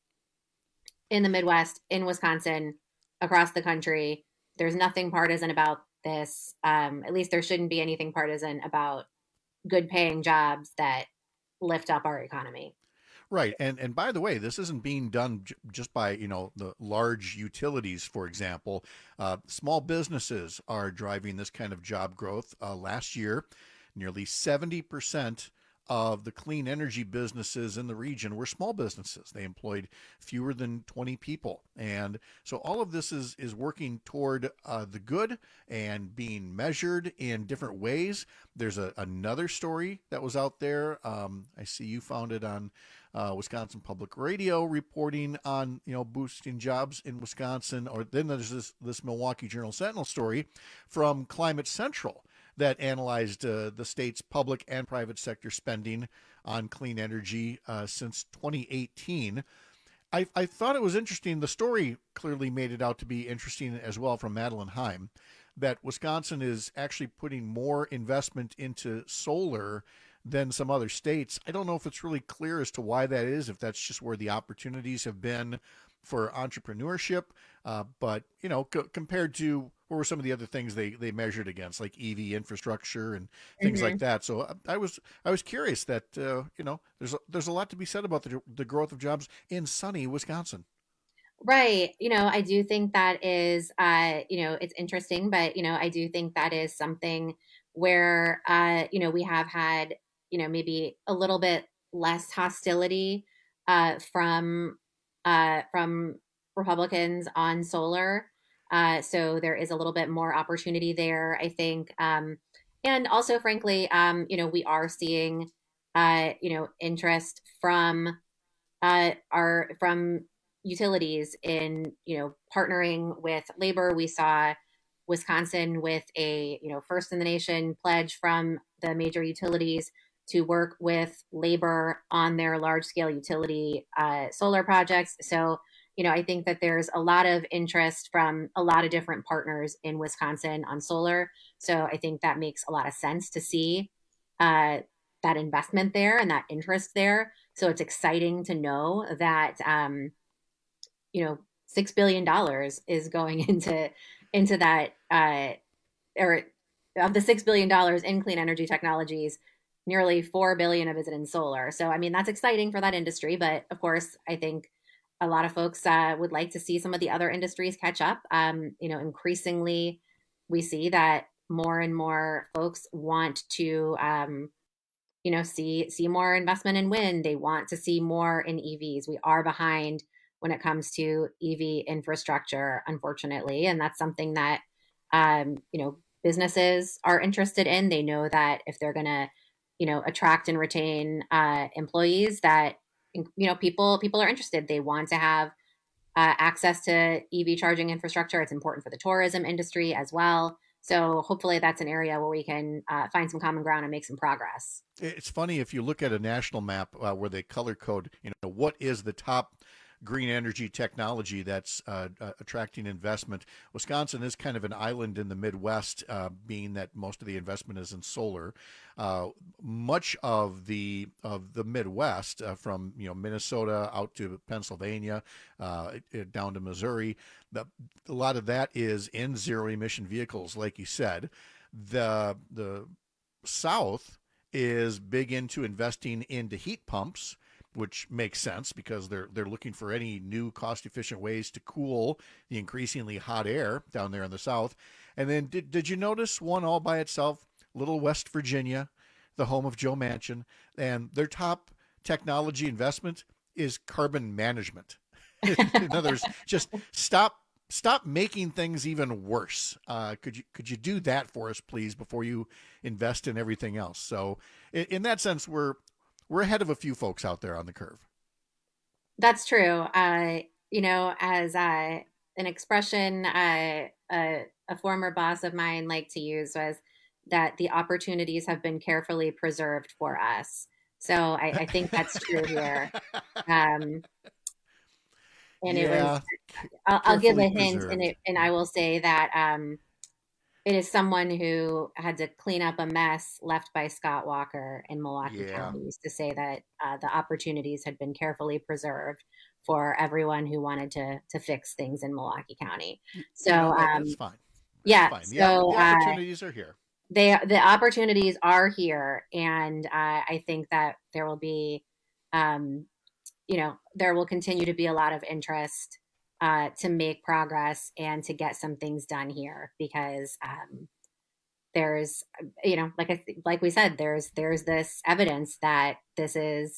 in the Midwest, in Wisconsin, across the country. There's nothing partisan about this. Um, at least there shouldn't be anything partisan about good paying jobs that lift up our economy. Right. And and by the way, this isn't being done j- just by, you know, the large utilities, for example. Uh, small businesses are driving this kind of job growth. Uh, last year, nearly seventy percent of the clean energy businesses in the region were small businesses. They employed fewer than twenty people. And so all of this is, is working toward uh, the good and being measured in different ways. There's a, another story that was out there. Um, I see you found it on uh, Wisconsin Public Radio, reporting on, you know, boosting jobs in Wisconsin. Or then there's this, this Milwaukee Journal Sentinel story from Climate Central that analyzed uh, the state's public and private sector spending on clean energy uh, since twenty eighteen. I, I thought it was interesting. The story clearly made it out to be interesting as well from Madeline Heim, that Wisconsin is actually putting more investment into solar than some other states. I don't know if it's really clear as to why that is, if that's just where the opportunities have been for entrepreneurship. Uh, but, you know, co- compared to what were some of the other things they, they measured against, like E V infrastructure and things Mm-hmm. like that. So I, I was I was curious that, uh, you know, there's a, there's a lot to be said about the, the growth of jobs in sunny Wisconsin. Right. You know, I do think that is, uh, you know, it's interesting, but, you know, I do think that is something where, uh, you know, we have had, you know, maybe a little bit less hostility uh, from uh, from Republicans on solar. Uh, so there is a little bit more opportunity there, I think. Um, and also, frankly, um, you know, we are seeing, uh, you know, interest from uh, our from utilities in, you know, partnering with labor. We saw Wisconsin with a, you know, first in the nation pledge from the major utilities to work with labor on their large scale utility uh, solar projects. So, you know, I think that there's a lot of interest from a lot of different partners in Wisconsin on solar. So I think that makes a lot of sense to see uh, that investment there and that interest there. So it's exciting to know that, um, you know, six billion dollars is going into into that, uh, or of the six billion dollars in clean energy technologies, nearly four billion dollars of it in solar. So, I mean, that's exciting for that industry. But of course, I think a lot of folks uh, would like to see some of the other industries catch up. Um, you know, increasingly, we see that more and more folks want to, um, you know, see see more investment in wind. They want to see more in E Vs. We are behind when it comes to E V infrastructure, unfortunately, and that's something that um, you know, businesses are interested in. They know that if they're going to, you know, attract and retain uh, employees, that, you know, people people are interested. They want to have uh, access to E V charging infrastructure. It's important for the tourism industry as well. So hopefully that's an area where we can uh, find some common ground and make some progress. It's funny, if you look at a national map uh, where they color code, you know, what is the top green energy technology that's uh, uh, attracting investment. Wisconsin is kind of an island in the Midwest, uh, being that most of the investment is in solar. Uh, much of the of the Midwest, uh, from you know Minnesota out to Pennsylvania, uh, it, down to Missouri, the, a lot of that is in zero emission vehicles, like you said. The the South is big into investing into heat pumps, which makes sense because they're they're looking for any new cost-efficient ways to cool the increasingly hot air down there in the South. And then did, did you notice one all by itself, little West Virginia, the home of Joe Manchin, and their top technology investment is carbon management. In other words, just stop stop making things even worse. Uh, could you could you do that for us, please, before you invest in everything else? So in, in that sense, we're we're ahead of a few folks out there on the curve. That's true. Uh, you know, as uh, an expression uh, uh, a former boss of mine liked to use was that the opportunities have been carefully preserved for us. So I, I think that's true here. Um, and it Yeah, was, I'll, I'll give a carefully hint, preserved. and it, and I will say that um, it is someone who had to clean up a mess left by Scott Walker in Milwaukee Yeah. County used to say that uh, the opportunities had been carefully preserved for everyone who wanted to to fix things in Milwaukee County. So You know what? um, That's fine. That's yeah, fine. The, so the uh, opportunities are here. they the opportunities are here, and uh, I think that there will be, um, you know, there will continue to be a lot of interest uh, to make progress and to get some things done here because um, there's, you know, like I like we said, there's there's this evidence that this is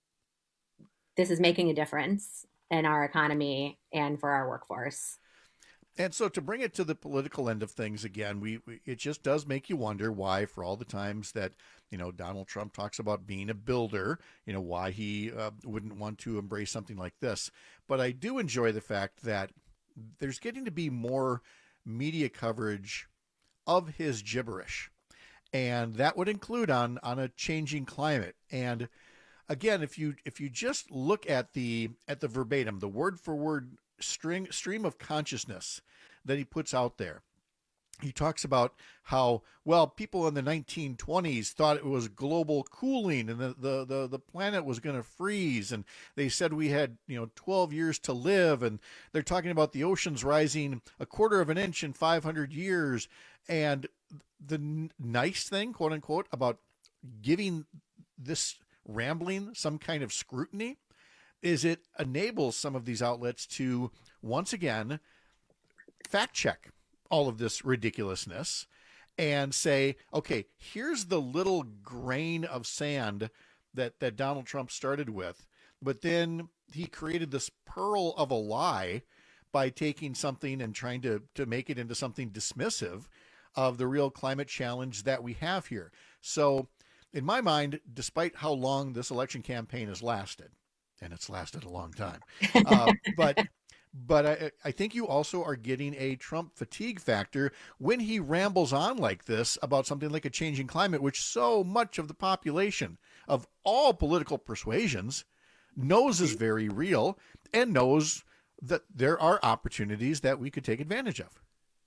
this is making a difference in our economy and for our workforce. And so to bring it to the political end of things again, we, we it just does make you wonder why, for all the times that, you know, Donald Trump talks about being a builder, you know, why he uh, wouldn't want to embrace something like this. But I do enjoy the fact that there's getting to be more media coverage of his gibberish. And that would include on on a changing climate. And again, if you if you just look at the at the verbatim, the word for word string stream of consciousness that he puts out there, he talks about how, well, people in the nineteen twenties thought it was global cooling and the the the, the planet was going to freeze, and they said we had, you know, twelve years to live, and they're talking about the oceans rising a quarter of an inch in five hundred years. And the n- nice thing, quote unquote, about giving this rambling some kind of scrutiny is it enables some of these outlets to once again fact check all of this ridiculousness and say, okay, here's the little grain of sand that, that Donald Trump started with, but then he created this pearl of a lie by taking something and trying to, to make it into something dismissive of the real climate challenge that we have here. So in my mind, despite how long this election campaign has lasted, and it's lasted a long time, uh, but but I, I think you also are getting a Trump fatigue factor when he rambles on like this about something like a changing climate, which so much of the population of all political persuasions knows is very real and knows that there are opportunities that we could take advantage of.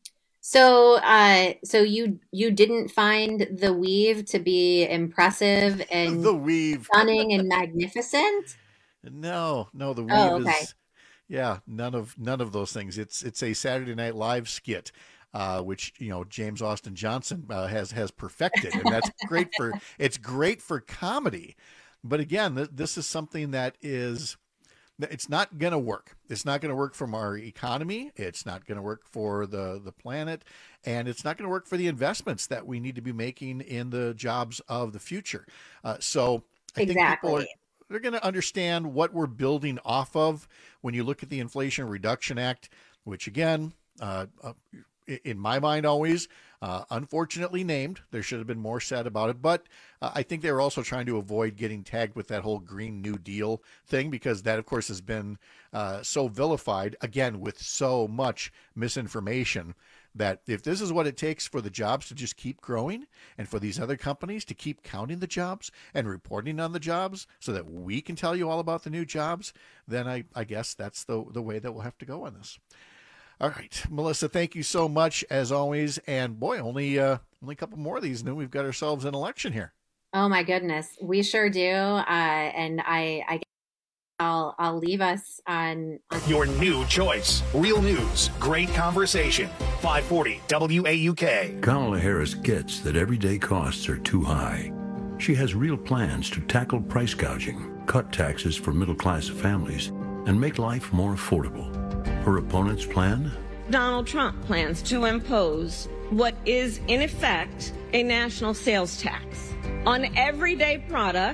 So, uh, so you you didn't find the weave to be impressive and The weave. stunning and magnificent? No, no, the weave Oh, okay. is, yeah, none of none of those things. It's it's a Saturday Night Live skit, uh, which, you know, James Austin Johnson uh, has has perfected, and that's great for it's great for comedy. But again, th- this is something that is, it's not going to work. It's not going to work from our economy. It's not going to work for the the planet, and it's not going to work for the investments that we need to be making in the jobs of the future. Uh, so I think people are. Exactly. They're going to understand what we're building off of when you look at the Inflation Reduction Act, which again, uh, uh, in my mind always, uh, unfortunately named. There should have been more said about it. But uh, I think they were also trying to avoid getting tagged with that whole Green New Deal thing, because that, of course, has been uh, so vilified, again, with so much misinformation, that if this is what it takes for the jobs to just keep growing and for these other companies to keep counting the jobs and reporting on the jobs so that we can tell you all about the new jobs, then I, I guess that's the, the way that we'll have to go on this. All right, Melissa, thank you so much as always. And boy, only uh, only a couple more of these, and then we've got ourselves an election here. Oh my goodness, we sure do. Uh, and I, I, I'll, I'll leave us on, on Your new choice. Real news. Great conversation. five forty W A U K. Kamala Harris gets that everyday costs are too high. She has real plans to tackle price gouging, cut taxes for middle-class families, and make life more affordable. Her opponent's plan? Donald Trump plans to impose what is, in effect, a national sales tax on everyday products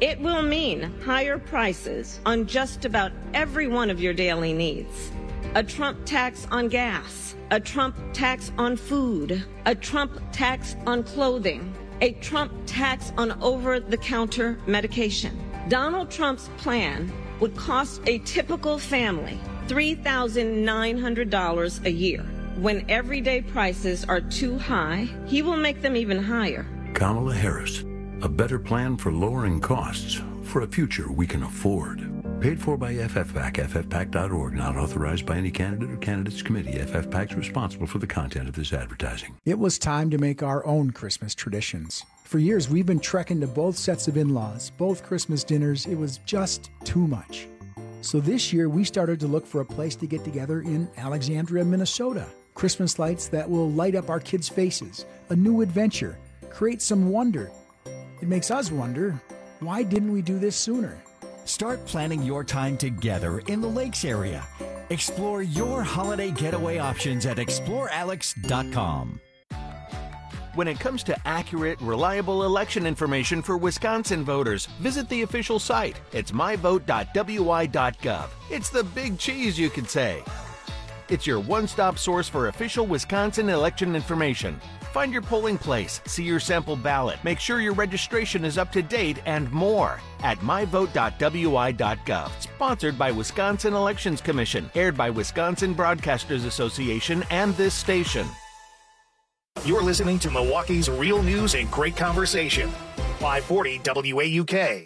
It will mean higher prices on just about every one of your daily needs. A Trump tax on gas, a Trump tax on food, a Trump tax on clothing, a Trump tax on over-the-counter medication. Donald Trump's plan would cost a typical family three thousand nine hundred dollars a year. When everyday prices are too high, he will make them even higher. Kamala Harris, a better plan for lowering costs for a future we can afford. Paid for by F F PAC, F F PAC dot org, not authorized by any candidate or candidates committee. F F PAC is responsible for the content of this advertising. It was time to make our own Christmas traditions. For years, we've been trekking to both sets of in-laws, both Christmas dinners. It was just too much. So this year, we started to look for a place to get together in Alexandria, Minnesota. Christmas lights that will light up our kids' faces, a new adventure, create some wonder. It makes us wonder, why didn't we do this sooner? Start planning your time together in the Lakes area. Explore your holiday getaway options at explore alex dot com. When it comes to accurate, reliable election information for Wisconsin voters, visit the official site. It's my vote dot w i dot gov. It's the big cheese, you could say. It's your one-stop source for official Wisconsin election information. Find your polling place, see your sample ballot, make sure your registration is up to date, and more at my vote dot w i dot gov. Sponsored by Wisconsin Elections Commission, aired by Wisconsin Broadcasters Association and this station. You're listening to Milwaukee's Real News and Great Conversation. five forty W A U K.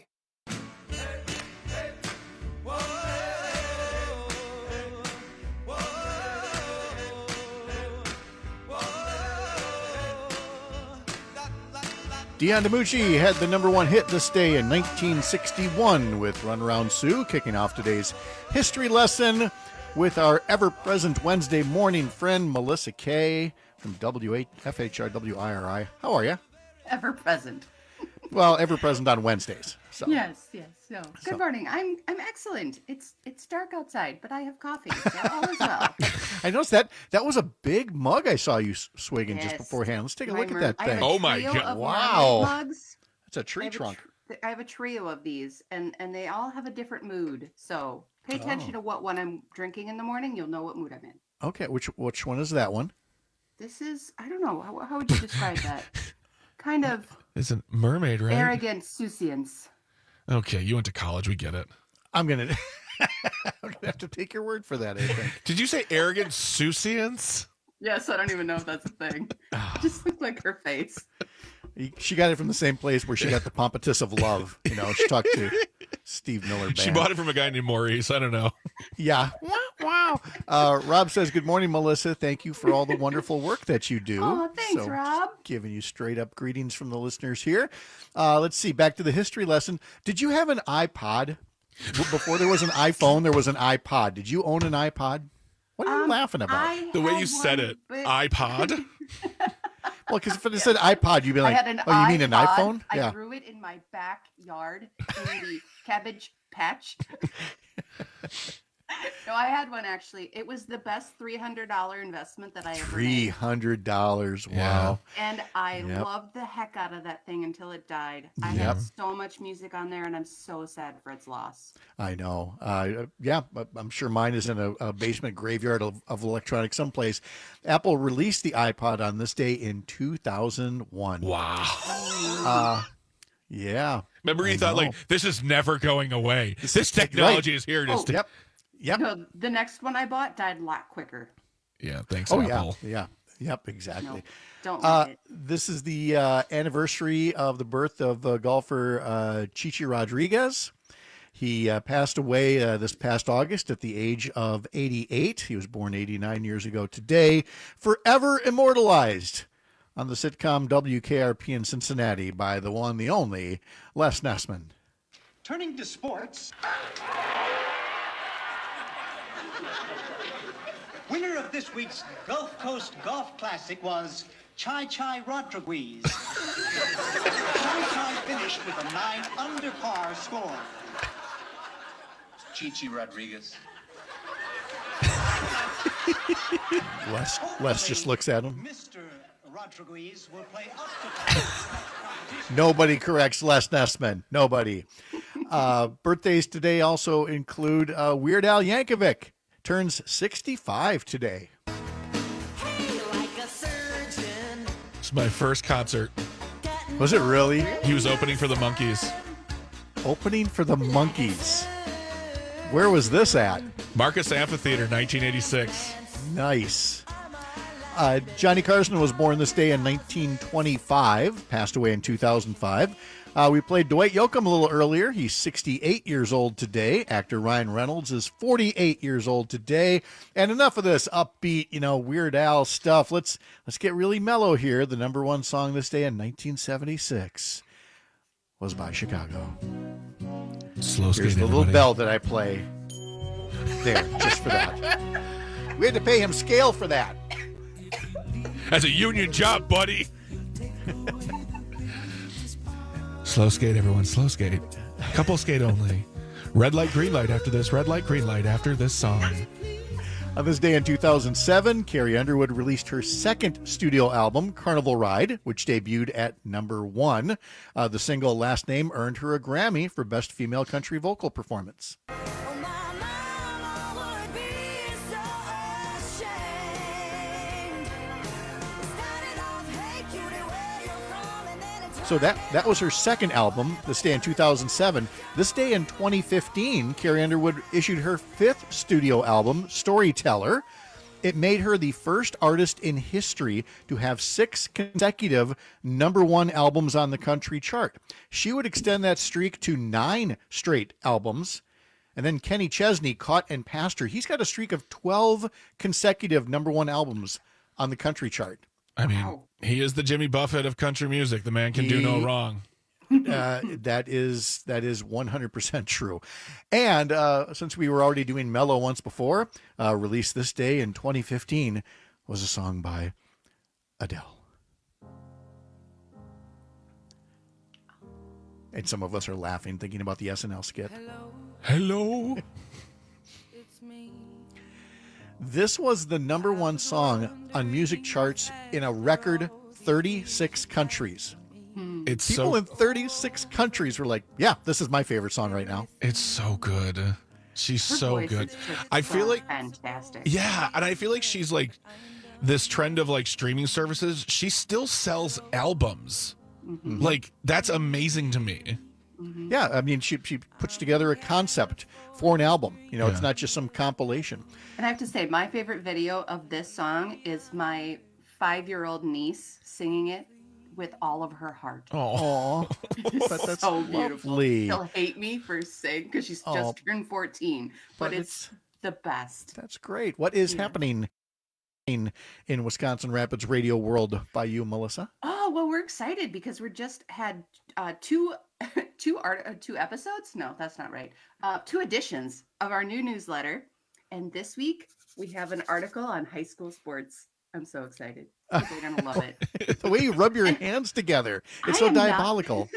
Dion DiMucci had the number one hit this day in nineteen sixty-one with Runaround Sue, kicking off today's history lesson with our ever-present Wednesday morning friend, Melissa Kay from W F H R W I R I. How are you? Ever present. Well, ever-present on Wednesdays. So. Yes, yes. So, good So. morning. I'm I'm excellent. It's it's dark outside, but I have coffee, so all is well. I noticed that that was a big mug I saw you s- swigging just Yes. beforehand. Let's take a My look mer- at that I have thing. a Oh my trio God. of Wow. mermaid mugs. It's a I tree have a trunk. tr- I have a trio of these, and and they all have a different mood. So pay attention Oh. to what one I'm drinking in the morning. You'll know what mood I'm in. Okay, which which one is that one? This is I don't know how, how would you describe that? Kind of It's a mermaid, right? arrogant souciance. Okay, you went to college. We get it. I'm gonna, I'm gonna have to take your word for that. I think. Did you say arrogant souciance? Yes, I don't even know if that's a thing. Just looked like her face. She got it from the same place where she got the pompatus of love. You know, she talked to Steve Miller Band. She bought it from a guy named Maurice. I don't know. Yeah. Wow. Uh, Rob says, "Good morning, Melissa. Thank you for all the wonderful work that you do." Oh, thanks, So, Rob. Giving you straight up greetings from the listeners here. Uh, let's see. Back to the history lesson. Did you have an iPod? W- Before there was an iPhone, there was an iPod. Did you own an iPod? What are you Um, laughing about? I The way had you said one, it, but- iPod. Well, because if it said iPod, you'd be I like, had an "Oh, you mean an iPod. iPhone?" I Yeah. grew it in my backyard in the cabbage patch. No, I had one actually. It was the best three hundred dollars investment that I ever Three made. hundred dollars. Wow. And I Yep. loved the heck out of that thing until it died. I Yep. had so much music on there, and I'm so sad for its loss. I know. Uh, yeah, but I'm sure mine is in a, a basement graveyard of, of electronics someplace. Apple released the iPod on this day in two thousand one. Wow. Uh, yeah. Remember, you I thought know. like this is never going away. This, is- technology right. is here to Oh, stay. Yep. Yep. No, the next one I bought died a lot quicker. Yeah. Thanks, Oh, Apple. yeah. Yeah. Yep, exactly. No, don't Uh, like it. this is the uh, anniversary of the birth of uh, golfer uh, Chichi Rodriguez. He uh, passed away uh, this past August at the age of eighty-eight. He was born eighty-nine years ago today, forever immortalized on the sitcom W K R P in Cincinnati by the one, the only, Les Nessman. Turning to sports. Winner of this week's Gulf Coast Golf Classic was Chai Chai Rodriguez. Chai Chai finished with a nine under par score. Chichi Rodriguez. Les, Les just looks at him. Mister Rodriguez will play up to Nobody corrects Les Nessman. Nobody. Uh, birthdays today also include uh, Weird Al Yankovic. Turns sixty-five today. It's my first concert. Was it really? He was opening for the Monkees. Opening for the Monkees. Where was this at? Marcus Amphitheater, nineteen eighty-six. Nice. Uh, Johnny Carson was born this day in nineteen twenty-five, passed away in two thousand five. Uh, we played Dwight Yoakam a little earlier. He's sixty-eight years old today. Actor Ryan Reynolds is forty-eight years old today. And enough of this upbeat, you know, Weird Al stuff. Let's let's get really mellow here. The number one song this day in nineteen seventy-six was by Chicago. Slow skate, Here's the little everybody. bell that I play there, just for that. We had to pay him scale for that. That's a union job, buddy. Slow skate, everyone. Slow skate. Couple skate only. Red light, green light after this. Red light, green light after this song. On this day in two thousand seven, Carrie Underwood released her second studio album, Carnival Ride, which debuted at number one. Uh, the single Last Name earned her a Grammy for Best Female Country Vocal Performance. So that, that was her second album, this day in two thousand seven. This day in twenty fifteen, Carrie Underwood issued her fifth studio album, Storyteller. It made her the first artist in history to have six consecutive number one albums on the country chart. She would extend that streak to nine straight albums. And then Kenny Chesney caught and passed her. He's got a streak of twelve consecutive number one albums on the country chart. I mean, he is the Jimmy Buffett of country music. The man can He- do no wrong. Uh, that is that is one hundred percent true. And uh, since we were already doing Mellow once before, uh, released this day in twenty fifteen was a song by Adele. And some of us are laughing thinking about the S N L skit. Hello. This was the number one song on music charts in a record thirty-six countries. It's People so in thirty-six countries were like, yeah, this is my favorite song right now. It's so good. She's Her so voice good. is just I so feel like fantastic. Yeah, and I feel like she's like this trend of like streaming services. She still sells albums. Mm-hmm. Like that's amazing to me. Yeah, I mean, she she puts together a concept for an album. You know, it's Yeah. not just some compilation. And I have to say, my favorite video of this song is my five-year-old niece singing it with all of her heart. Oh, It's but that's so beautiful. lovely. She'll hate me for saying because she's Oh, just turned fourteen, but, but it's, the best. That's great. What is happening in in Wisconsin Rapids radio world by you, Melissa? Oh well, we're excited because we just had uh, two two art uh, two episodes. No, that's not right. Uh, two editions of our new newsletter, and this week we have an article on high school sports. I'm so excited. People are gonna love it. The way you rub your hands together, it's I so am not- diabolical.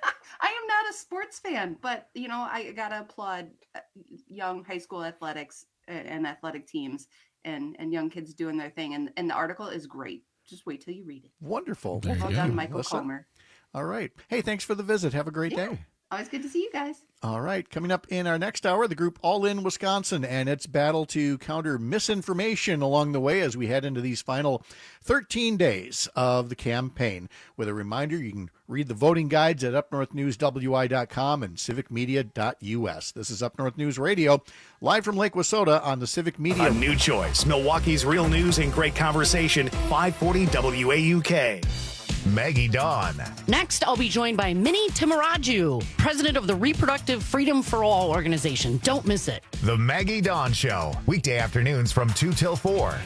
I am not a sports fan, but you know, I gotta applaud uh, young high school athletics and, and athletic teams and and young kids doing their thing. And and the article is great. Just wait till you read it. Wonderful. There you Well go. done, Michael Melissa. Comer. All right. Hey, thanks for the visit. Have a great Yeah. day. Always good to see you guys. All right. Coming up in our next hour, the group All In Wisconsin and its battle to counter misinformation along the way as we head into these final thirteen days of the campaign. With a reminder, you can read the voting guides at up north news w i dot com and civic media dot u s. This is Up North News Radio, live from Lake Wissota on the Civic Media. A new choice. Milwaukee's real news and great conversation. five forty W A U K. Maggie Dawn. Next, I'll be joined by Minnie Timaraju, president of the Reproductive Freedom for All organization. Don't miss it. The Maggie Dawn Show. Weekday afternoons from two till four.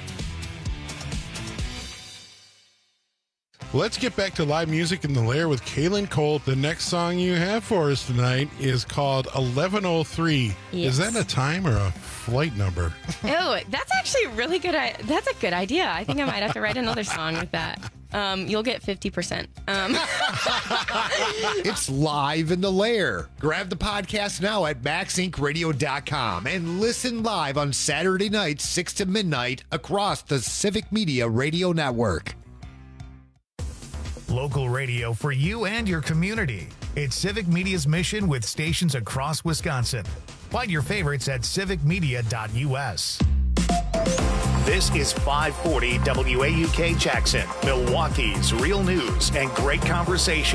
Let's get back to live music in the Lair with Kaylin Colt. The next song you have for us tonight is called eleven oh three. Yes. Is that a time or a flight number? Oh, that's actually a really good. I- That's a good idea. I think I might have to write another song with that. Um, you'll get fifty percent. Um. It's live in the Lair. Grab the podcast now at max inc radio dot com and listen live on Saturday nights, six to midnight, across the Civic Media Radio Network. Local radio for you and your community. It's Civic Media's mission with stations across Wisconsin. Find your favorites at civic media dot U S. This is five forty W A U K Jackson, Milwaukee's real news and great conversation.